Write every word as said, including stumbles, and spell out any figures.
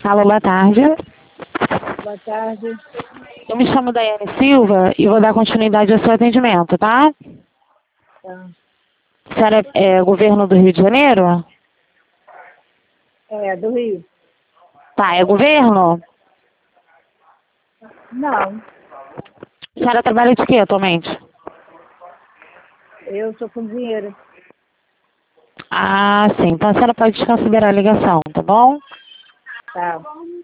Alô, boa tarde. Boa tarde. Eu me chamo Daiane Silva e vou dar continuidade ao seu atendimento, tá? Tá. A senhora é governo do Rio de Janeiro? É, do Rio. Tá, é governo? Não, A senhora trabalha de quê atualmente? eu sou cozinheira. Ah, sim. Então a senhora pode desconsiderar a ligação, tá bom? Tá.